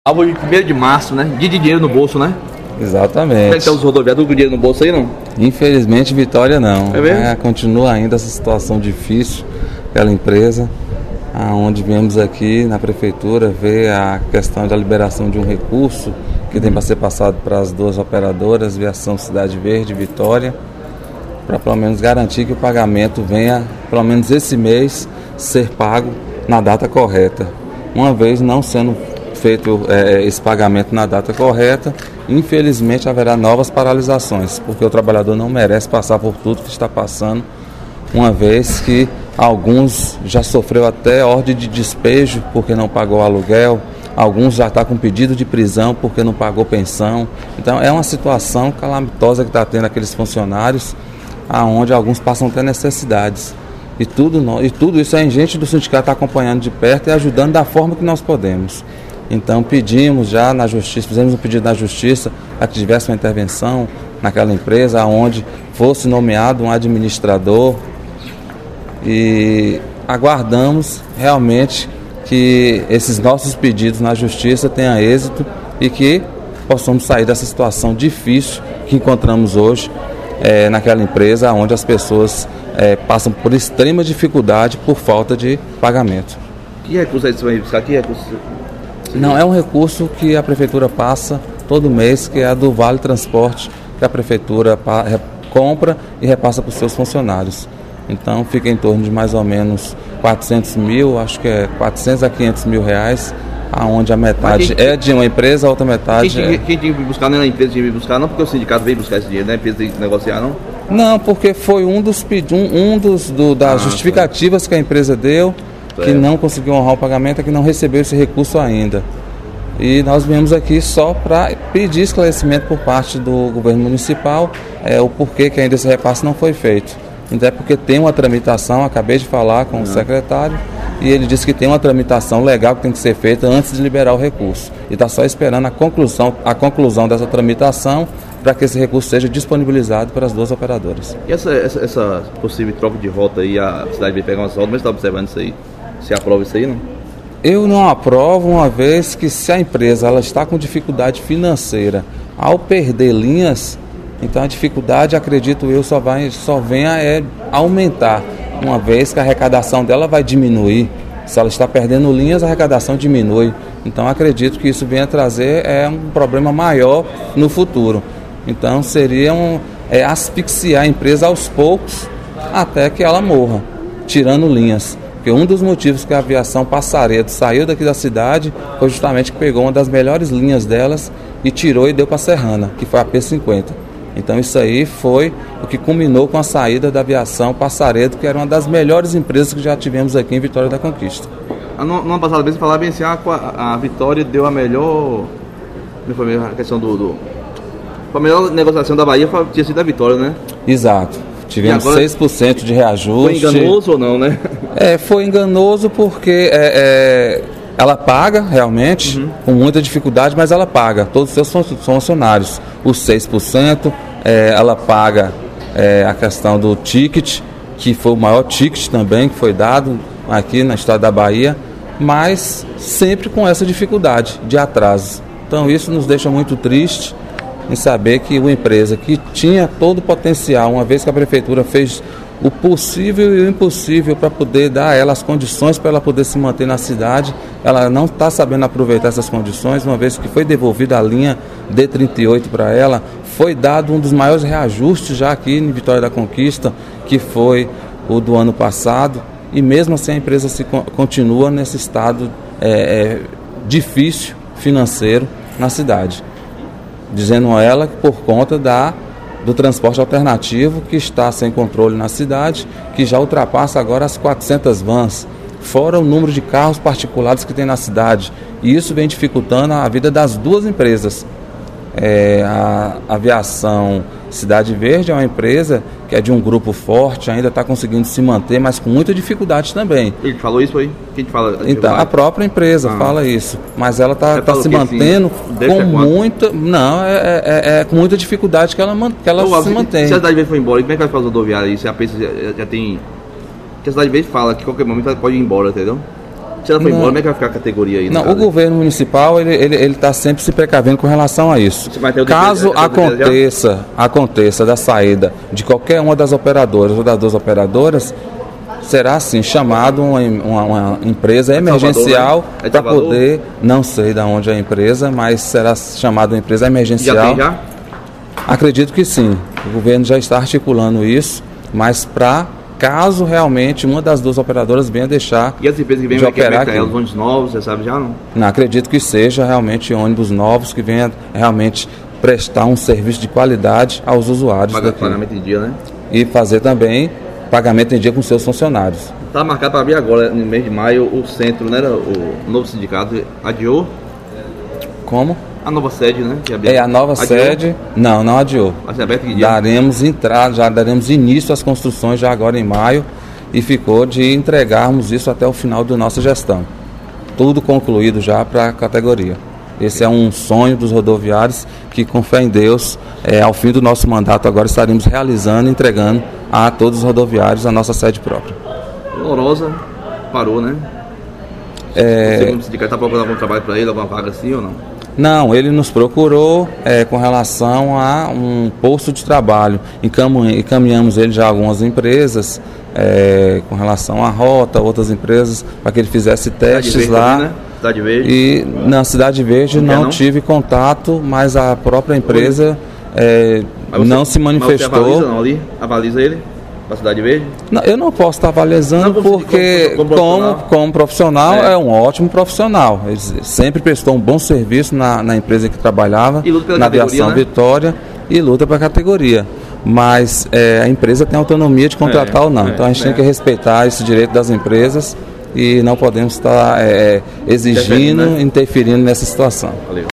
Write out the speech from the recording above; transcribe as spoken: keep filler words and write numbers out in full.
Alvo de primeiro de março, né? Dia de dinheiro no bolso, né? Exatamente. Como é que tá os rodoviários com dinheiro no bolso aí, não? Infelizmente, Vitória não. É mesmo? É, continua ainda essa situação difícil pela empresa, aonde viemos aqui na prefeitura ver a questão da liberação de um recurso que tem para ser passado para as duas operadoras, Viação Cidade Verde e Vitória, para pelo menos garantir que o pagamento venha, pelo menos esse mês, ser pago na data correta. Uma vez não sendo feito é, esse pagamento na data correta, infelizmente haverá novas paralisações, porque o trabalhador não merece passar por tudo que está passando, uma vez que alguns já sofreu até ordem de despejo porque não pagou o aluguel, alguns já estão com pedido de prisão porque não pagou pensão. Então é uma situação calamitosa que está tendo aqueles funcionários, aonde alguns passam até necessidades. E tudo, e tudo isso a gente do sindicato está acompanhando de perto e ajudando da forma que nós podemos. Então pedimos já na justiça, fizemos um pedido na justiça para que tivesse uma intervenção naquela empresa, onde fosse nomeado um administrador, e aguardamos realmente que esses nossos pedidos na justiça tenham êxito e que possamos sair dessa situação difícil que encontramos hoje é, naquela empresa, onde as pessoas é, passam por extrema dificuldade por falta de pagamento. Que recurso aí você vai buscar? Que recurso? Não, é um recurso que a prefeitura passa todo mês, que é a do Vale Transporte, que a prefeitura compra e repassa para os seus funcionários. Então fica em torno de mais ou menos quatrocentos mil, acho que é quatrocentos a quinhentos mil reais, aonde a metade quem, é de uma empresa, a outra metade quem, é... Quem tinha que buscar não é a empresa que tinha que buscar, não porque o sindicato veio buscar esse dinheiro, não é a empresa tem que negociar, não? Não, porque foi um dos, um, um dos do, das ah, justificativas tá. que a empresa deu, que é. não conseguiu honrar o pagamento, é que não recebeu esse recurso ainda. E nós viemos aqui só para pedir esclarecimento por parte do governo municipal, é, o porquê que ainda esse repasse não foi feito. Até porque tem uma tramitação, acabei de falar com uhum. o secretário, e ele disse que tem uma tramitação legal que tem que ser feita antes de liberar o recurso. E está só esperando a conclusão, a conclusão dessa tramitação para que esse recurso seja disponibilizado para as duas operadoras. E essa, essa, essa possível troca de volta aí, a cidade vai pegar uma solda, mas está observando isso aí? Você aprova isso aí, não? Eu não aprovo, uma vez que se a empresa ela está com dificuldade financeira ao perder linhas, então a dificuldade, acredito eu, só, vai, só venha é aumentar, uma vez que a arrecadação dela vai diminuir. Se ela está perdendo linhas, a arrecadação diminui. Então acredito que isso venha trazer é, um problema maior no futuro. Então seria um, é, asfixiar a empresa aos poucos até que ela morra, tirando linhas. Porque um dos motivos que a aviação Passaredo saiu daqui da cidade foi justamente que pegou uma das melhores linhas delas e tirou e deu para a Serrana, que foi a P cinquenta. Então isso aí foi o que culminou com a saída da aviação Passaredo, que era uma das melhores empresas que já tivemos aqui em Vitória da Conquista. No, no ano passado, você falava bem assim, a, a Vitória deu a melhor, como foi a questão do, do a melhor negociação da Bahia foi, tinha sido a Vitória, né? Exato. Tivemos seis por cento de reajuste. Foi enganoso ou não, né? É, foi enganoso porque é, é, ela paga realmente, uhum. com muita dificuldade, mas ela paga todos os seus funcionários. Os seis por cento, é, ela paga é, a questão do ticket, que foi o maior ticket também que foi dado aqui no estado da Bahia, mas sempre com essa dificuldade de atraso. Então isso nos deixa muito triste em saber que uma empresa que tinha todo o potencial, uma vez que a prefeitura fez o possível e o impossível para poder dar a ela as condições para ela poder se manter na cidade, ela não está sabendo aproveitar essas condições, uma vez que foi devolvida a linha D trinta e oito para ela, foi dado um dos maiores reajustes já aqui em Vitória da Conquista, que foi o do ano passado, e mesmo assim a empresa se continua nesse estado é, é, difícil financeiro na cidade. Dizendo a ela que por conta da, do transporte alternativo que está sem controle na cidade, que já ultrapassa agora as quatrocentas vans, fora o número de carros particulares que tem na cidade. E isso vem dificultando a vida das duas empresas. É, a Aviação Cidade Verde é uma empresa que é de um grupo forte, ainda está conseguindo se manter, mas com muita dificuldade também. Ele falou isso aí? Quem te fala? Então, a própria empresa ah. fala isso, mas ela está tá se mantendo assim, com muita... Não, é, é, é com muita dificuldade que ela, que ela Ô, se se mantém. Se a Cidade Verde for embora, como é que vai fazer o rodoviário aí? Se a P C já, já tem... Que a Cidade Verde fala que a qualquer momento ela pode ir embora, entendeu? Se ela foi Não. embora, como é que vai ficar a categoria aí? no Não, o caso? governo municipal ele ele ele está sempre se precavendo com relação a isso. Você vai ter outra Caso empresa- outra empresa aconteça aconteça da saída de qualquer uma das operadoras ou das duas operadoras, será assim chamado uma, uma, uma empresa É de Salvador, emergencial né? É de para Salvador? poder, não sei de onde é a empresa, mas será chamada uma empresa Já emergencial. tem já? Acredito que sim. O governo já está articulando isso, mas para caso realmente uma das duas operadoras venha deixar E as empresas que vêm de vai querer operar pegar aqui. os ônibus novos, você sabe já não? Não acredito que seja realmente ônibus novos que venha realmente prestar um serviço de qualidade aos usuários Paga daqui. pagamento em dia, né? E fazer também pagamento em dia com seus funcionários. Tá marcado para abrir agora, no mês de maio, o centro, né? O novo sindicato adiou Como? a nova sede, né? Que abriu. É a nova Adiou? sede. Não, não adiou. Vai ser aberto que dia? Daremos entrada, já daremos início às construções já agora em maio e ficou de entregarmos isso até o final da nossa gestão. Tudo concluído já para a categoria. Esse é um sonho dos rodoviários que, com fé em Deus, é, ao fim do nosso mandato agora estaremos realizando e entregando a todos os rodoviários a nossa sede própria. Lourosa parou, né? É, O segundo sindicato está procurando algum trabalho para ele, alguma vaga assim ou não? Não, ele nos procurou é, com relação a um posto de trabalho. Encamu- Encaminhamos ele já a algumas empresas é, com relação à rota, outras empresas, para que ele fizesse testes Verde lá. também, né? Cidade Verde. E na Cidade Verde Não quer, não, não? tive contato, mas a própria empresa é, Mas você- não se Mas você manifestou. avaliza não ali? Avaliza ele? Para Cidade Verde? Não, eu não posso estar avalizando Não, como- porque, como- como como, profissional. como profissional, É. é. um ótimo profissional. Ele sempre prestou um bom serviço na, na empresa que trabalhava, E luta pela na categoria, aviação né? Vitória, e luta para a categoria. Mas é, a empresa tem autonomia de contratar É, ou não. é, então a gente é. tem que respeitar esse direito das empresas e não podemos estar é, exigindo, Interferindo, né? interferindo nessa situação. Valeu.